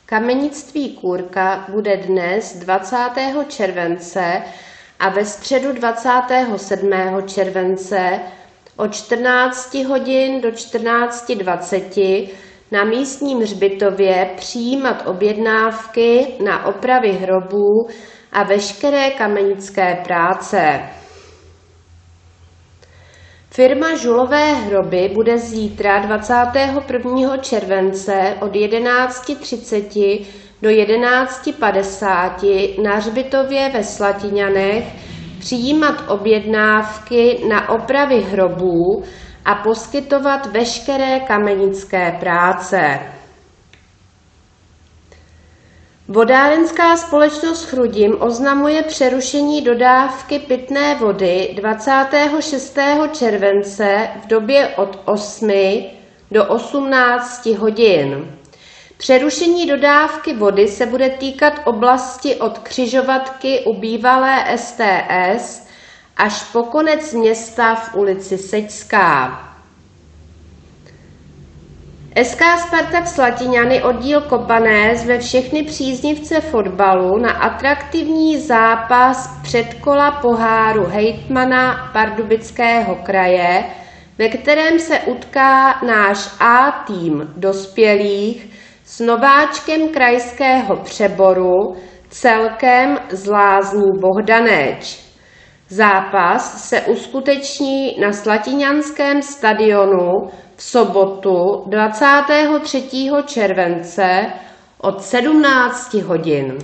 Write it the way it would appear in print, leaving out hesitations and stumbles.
Kamenictví Kůrka bude dnes 20. července a ve středu 27. července od 14 hodin do 14:20 na místním hřbitově přijímat objednávky na opravy hrobů a veškeré kamenické práce. Firma Žulové hroby bude zítra 21. července od 11:30 do 11:50 na hřbitově ve Slatiňanech přijímat objednávky na opravy hrobů a poskytovat veškeré kamenické práce. Vodárenská společnost Chrudim oznamuje přerušení dodávky pitné vody 26. července v době od 8 do 18 hodin. Přerušení dodávky vody se bude týkat oblasti od křižovatky u bývalé STS až po konec města v ulici Sečská. SK Spartak Slatiňany oddíl Kopané zve všechny příznivce fotbalu na atraktivní zápas předkola poháru hejtmana Pardubického kraje, ve kterém se utká náš A tým dospělých s nováčkem krajského přeboru Celkem z Lázní Bohdaneč. Zápas se uskuteční na Slatiňanském stadionu v sobotu 23. července od 17 hodin.